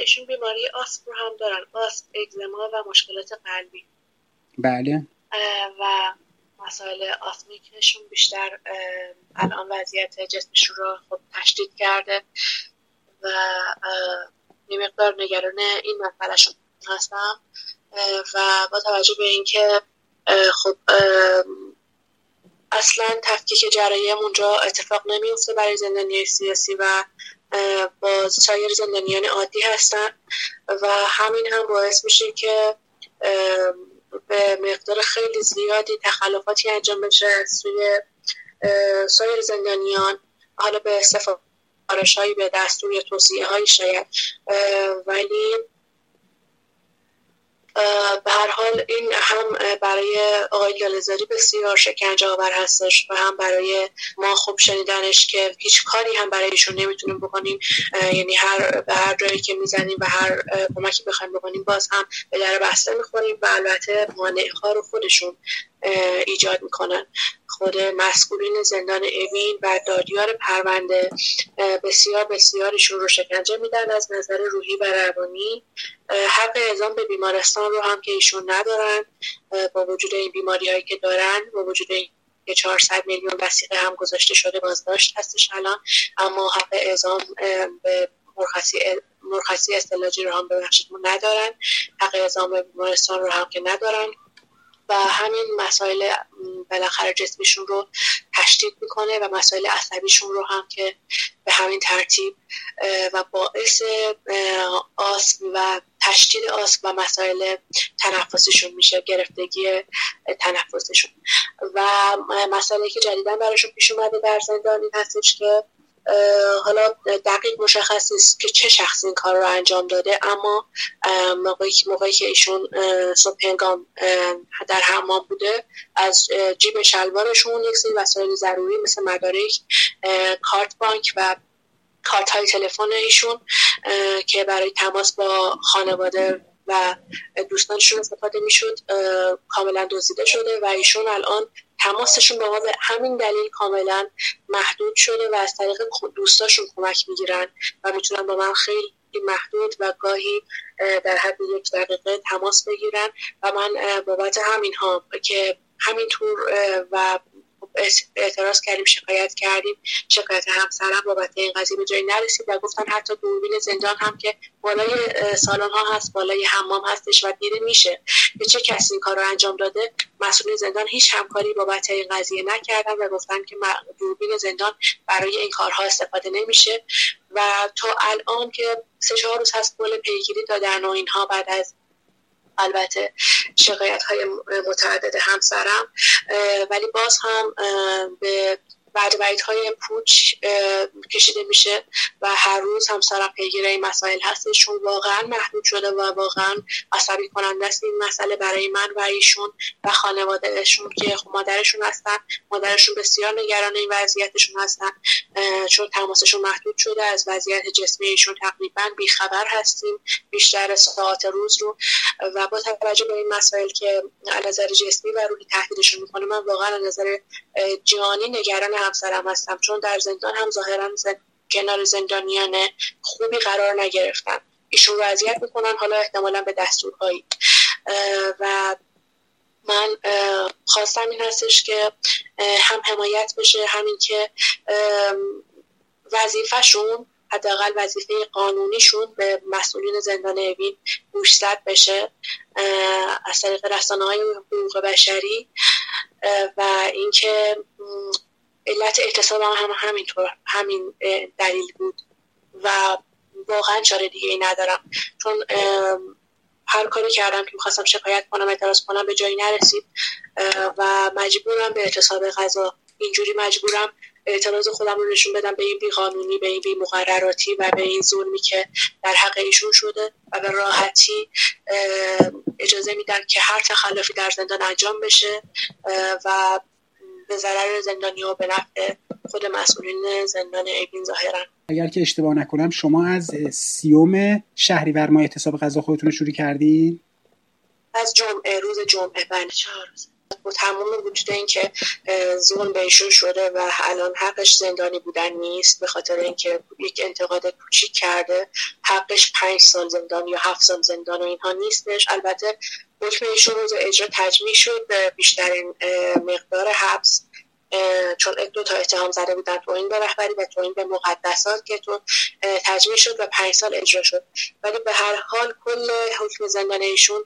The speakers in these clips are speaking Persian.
ایشون بیماری آسم رو هم دارن، آسم، اگزما و مشکلات قلبی. بله. و مسائل آسمیکشون بیشتر الان وضعیت جسمشون رو خب تشدید کرده و یه مقدار نگران این مسئلهشون هستم و با توجه به اینکه خب اصلا تفکیک جرایم اونجا اتفاق نمیفته برای زندانیان سیاسی و با سایر زندانیان عادی هستن و همین هم باعث میشه که به مقدار خیلی زیادی تخلفاتی انجام بشه از سوی سایر زندانیان، حالا به سفارش‌هایی، به دستور یا توصیه‌هایی شاید، ولی به هر حال این هم برای آقای لاله‌زاری بسیار شکنجه‌آور هستش و هم برای ما خوب شنیدنش که هیچ کاری هم برای ایشون نمیتونیم بکنیم، یعنی به هر جایی که میزنیم و هر کمکی بخوایم بکنیم باز هم به در بسته میخوریم و البته مانع‌ها رو خودشون ایجاد میکنن. خود مسئولین زندان اوین و دادیار پرونده بسیار بسیارشون رو شکنجه میدن از نظر روحی و روانی. حق اعزام به بیمارستان رو هم که ایشون ندارن، با وجود این بیماری هایی که دارن، با وجود این که 400 میلیون وثیقه هم گذاشته شده بازداشت هستش الان، اما حق اعزام به مرخصی استعلاجی رو هم ببخشید ندارن، حق اعزام به بیمارستان رو هم که ندارن و همین مسائل بالاخره جسمیشون رو تشدید میکنه و مسائل عصبیشون رو هم که به همین ترتیب و باعث آسم و تشدید آسم و مسائل تنفسیشون میشه، گرفتگی تنفسشون. و مسئله که جدیداً براشون پیش اومده در زندان این هستش که حالا دقیق مشخص نیست که چه شخصی این کار رو انجام داده، اما موقعی که ایشون صبح هنگام در حمام بوده از جیب شلوارشون یک سری وسایل ضروری مثل مدارک، کارت بانک و کارت های تلفن ایشون که برای تماس با خانواده و دوستانشون استفاده میشد کاملا دزدیده شده و ایشون الان تماسشون با ما به همین دلیل کاملا محدود شده و از طریق دوستاشون کمک میگیرن و میتونن با من خیلی محدود و گاهی در حد 1 دقیقه تماس بگیرن و من بابت همین ها که همینطور و اعتراض کردیم، شکایت همسرم بابت این قضیه به جایی نرسید و گفتن حتی دوربین زندان هم که بالای سالن ها هست، بالای حمام هستش و دیده میشه که چه کسی این کار رو انجام داده. مسئولین زندان هیچ همکاری بابت این قضیه نکردن و گفتن که دوربین زندان برای این کارها استفاده نمیشه و تا الان که 3-4 روز هست کل پیگیری دادن و اینها بعد از البته شکایت‌های متعدد همسرم، ولی باز هم به وعده‌های پوچ کشیده میشه و هر روز همسرم پیگیر این مسائل هستش، چون واقعا محدود شده و واقعا عصبی کننده است این مسئله برای من و ایشون و خانوادهشون که خب مادرشون هستن. مادرشون بسیار نگران این وضعیتشون هستن چون تماسشون محدود شده، از وضعیت جسمی ایشون تقریبا بیخبر هستیم بیشتر ساعات روز رو و با توجه به این مسائل که از نظر جسمی و روحی تهدیدشون میکنه من واقعا از نظر جانی نگران همسرم هستم، چون در زندان هم ظاهرا کنار زندانیان خوبی قرار نگرفتن، ایشون رو اذیت میکنن، حالا احتمالاً به دستورهایی و من خواستم این هستش که هم حمایت بشه، همین که وظیفه‌شون حداقل وظیفه قانونیشون به مسئولین زندان اوین گوشزد بشه از طریق رسانه‌های حقوق بشری و اینکه علت اعتصاب هم همینطور همین دلیل بود و واقعا چاره دیگه ای ندارم، چون هر کاری کردم که میخواستم شکایت کنم اعتراض کنم به جایی نرسید و مجبورم به اعتصاب قضا. اینجوری مجبورم اعتراض خودم رو نشون بدم به این بیقانونی، به این بی‌مقرراتی و به این ظلمی که در حق ایشون شده و به راحتی اجازه میدن که هر تخلفی در زندان انجام بشه و به ضرر زندانی‌ها و به نفع خود مسئولین زندان اوین ظاهرا. اگر که اشتباه نکنم شما از 30 شهریور ماه اعتصاب قضا خودتون رو شروع کردین؟ از جمعه، روز جمعه، بله 4 روز. با تمام وجود این که ظلم به ایشون شده و الان حقش زندانی بودن نیست، به خاطر اینکه یک انتقاد کوچیک کرده، حقش 5 سال زندان یا 7 سال زندان و اینها نیستش. البته حکم ایشون روز اجرا تجمیع شد به بیشترین مقدار حبس، چون 2 تا اتهام زده بودن، توهین به رهبری و توهین به مقدسات، که تو تجمیع شد و 5 سال اجرا شد. ولی به هر حال کل حکم زندان ایشون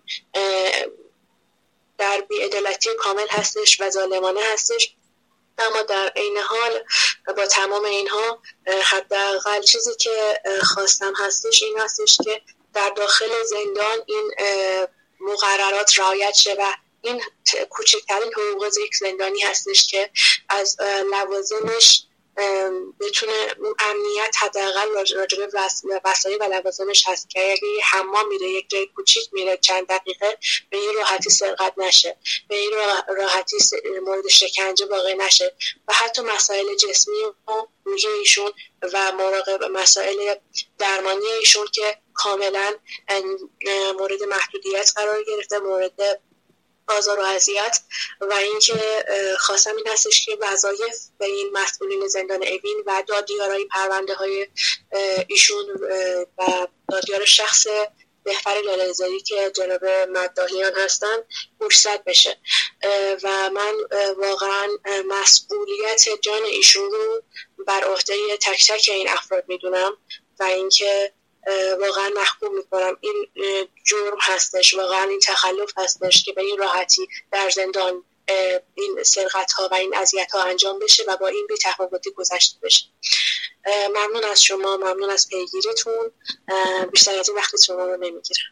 در بی‌عدالتی کامل هستش و ظالمانه هستش. اما در عین حال با تمام اینها حداقل چیزی که خواستم هستش این هستش که در داخل زندان این مقررات رعایت شه و این کوچکترین حقوق یک زندانی هستش که از لوازمش بتونه امنیت حداقل راجع به وسایل و لوازمش هست که اگه حمام میره یک جای کوچیک میره چند دقیقه به این راحتی سرقت نشه، به این راحتی مورد شکنجه واقع نشه و حتی مسائل جسمی و روحی ایشون و مراقب مسائل درمانی ایشون که کاملا مورد محدودیت قرار گرفته، مورد آزار و اذیت. و اینکه خواستم این هستش که وظایف به این مسئولین زندان اوین و دادیارای پرونده های ایشون و دادیار شخص بهفر لاله‌زاری که جناب مداحیان هستن گوشزد بشه و من واقعا مسئولیت جان ایشون رو بر عهده تک تک این افراد میدونم و اینکه واقعا محکوم میکنم. این جرم هستش، واقعا این تخلف هستش که به این راحتی در زندان این سرقت ها و این اذیت ها انجام بشه و با این بی‌تفاوتی گذشته بشه. ممنون از شما، ممنون از پیگیریتون. بیشتر از این وقت شما رو نمیگیرم.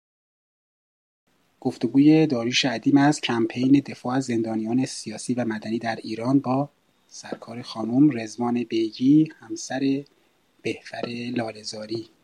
گفتگوی داریوش ادیم از کمپین دفاع از زندانیان سیاسی و مدنی در ایران با سرکار خانم رضوان بیگی، همسر بهفر لاله‌زاری.